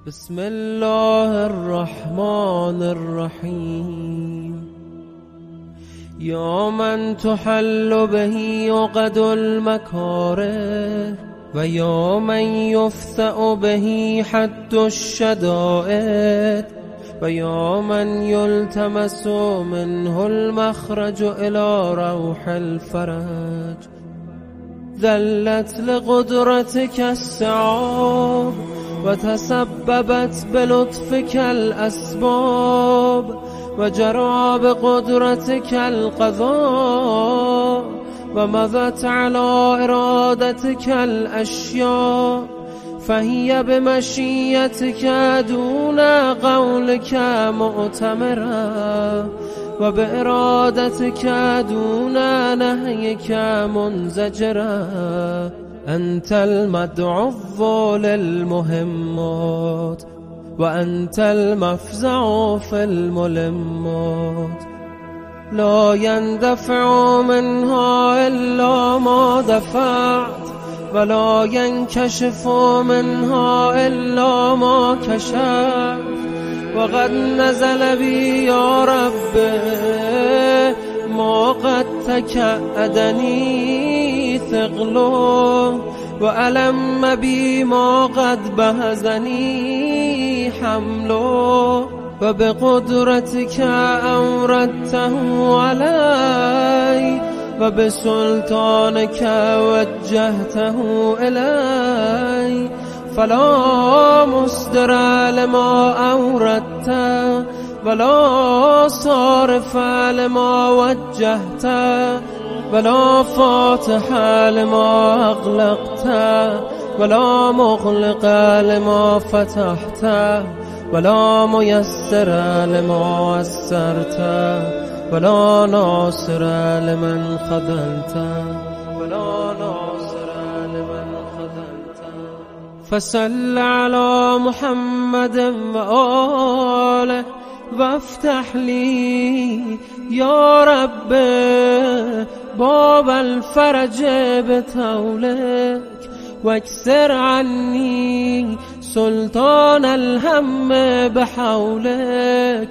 بسم الله الرحمن الرحیم. یا من تحل به عقد المکاره و یا من یفتأ به حد الشدائد و یا من یلتمس منه المخرج الی روح الفرج. ذلت لقدرتك السعاب و تسببت بلطفك الاسباب و جرى بقدرتك القضاء و مضت على ارادتك الاشیاء فهي بمشیتك دون قولك معتمرا و بارادتك دون نهيك منزجرا. انت المدعو للمهمات و انت المفزع في الملمات. لا يندفع منها الا ما دفعت ولا ينكشف منها الا ما كشفت. وقد نزل بي يا رب ما قد تكأدني ثقله وألم بي ما قد بهزني حمله. وبقدرتك أوردته علي وبسلطانك وجهته إلي فلا مصدر لما أوردت ولا صارف لما وجهت ولا فاتح لما أغلقت ولا مغلق لما فتحت ولا ميسر لما يسرت ولا ناصر لمن خذلت ولا ناصر لمن خذلت. فصل على محمد وآله وافتح لي يا رب باب الفرج بطولك واكسر عني سلطان الهم بحولك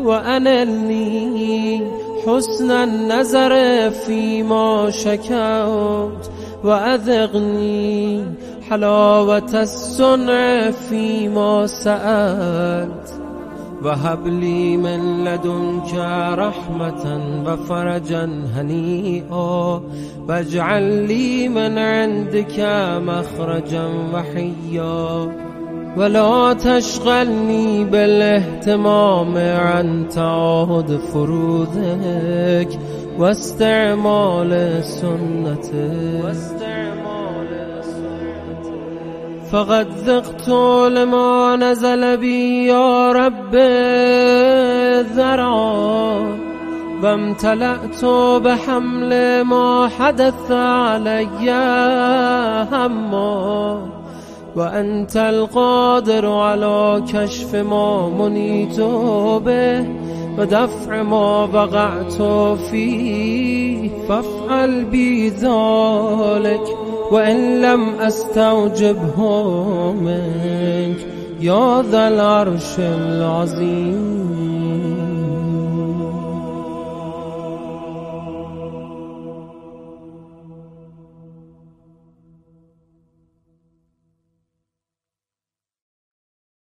وأنلني حسن النظر فيما شكوت وأذقني حلاوة الصنع فيما سألت. وهب لي من لدنك رحمة وفرجا هنيئا واجعل لي من عندك مخرجا وحيا ولا تشغلني بالاهتمام عن تعاهد فروضك واستعمال سنتك. فقد ذقت لما نزل بي يا رب ذرعا وامتلأت بحمل ما حدث علي هما وأنت القادر على كشف ما منيت به ودفع ما وقعت فيه فافعل بي ذلك وإن لم أستوجبه منك يا ذا العرش العظيم.